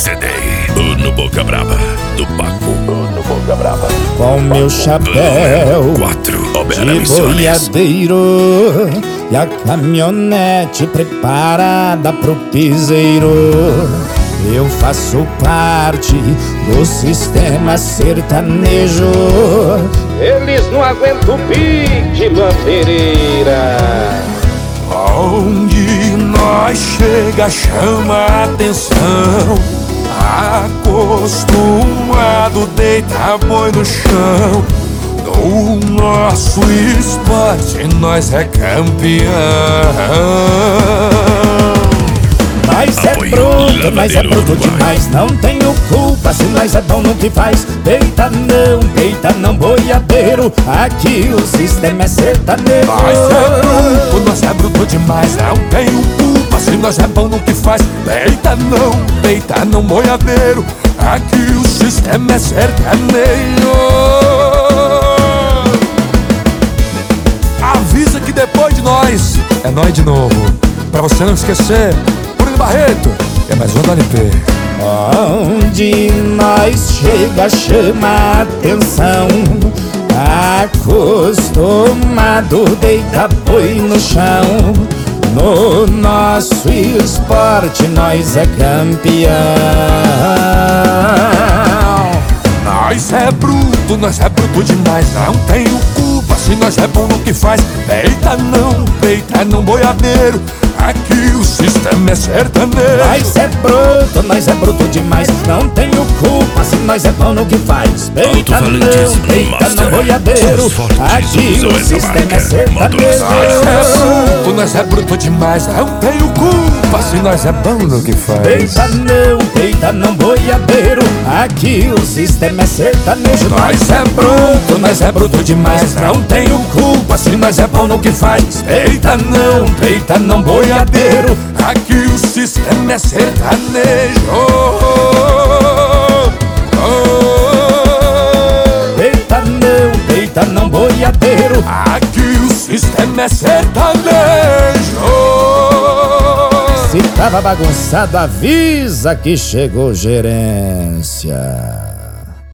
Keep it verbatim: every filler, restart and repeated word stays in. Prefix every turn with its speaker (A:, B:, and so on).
A: C D, o no Boca Braba, do Paco, o no Boca Braba.
B: Com meu chapéu
A: quatro,
B: de boiadeiro e a caminhonete preparada pro piseiro, eu faço parte do sistema sertanejo.
C: Eles não aguentam o pique, Mantereira.
D: Onde nós chega chama a atenção. Acostumado deita boi no chão. No nosso esporte nós é campeão.
B: Nós é bruto, nós é bruto demais. Não tenho culpa se nós é bom no que faz. Deita não, deita não, boiadeiro. Aqui o sistema é sertanejo.
D: Nós é bruto, nós é bruto demais. Não tenho culpa se nós é bom no que faz. Deita não, deita não, boiadeiro. Aqui o sistema é sertanejo. Avisa que depois de nós é nós de novo. Pra você não esquecer, Bruno Barreto é mais um da L P.
B: Onde nós chega chama a atenção. Acostumado deita boi no chão. No nosso esporte nós é campeão.
D: Nós é bruto, nós é bruto demais. Não tenho culpa se nós é bom no que faz. Deita não, deita não, boiadeiro. Aqui o sistema é sertanejo.
B: Nós é bruto, nós é bruto demais. Não tenho culpa se nós é bom no que faz. Deita não, deita não, boiadeiro. Aqui o sistema é sertanejo.
D: Nós é bruto, nós é bruto demais. Não tenho culpa se nós é bom no que faz.
B: Deita não, deita não, boiadeiro. Aqui o sistema é sertanejo.
D: Nós é bruto, nós é bruto demais. Não tenho culpa se nós é bom no que faz. Deita não, deita não, boiadeiro. Aqui o sistema é sertanejo.
B: Deita não, deita não, boiadeiro.
D: Aqui o sistema é sertanejo.
B: Se tava bagunçado, avisa que chegou gerência.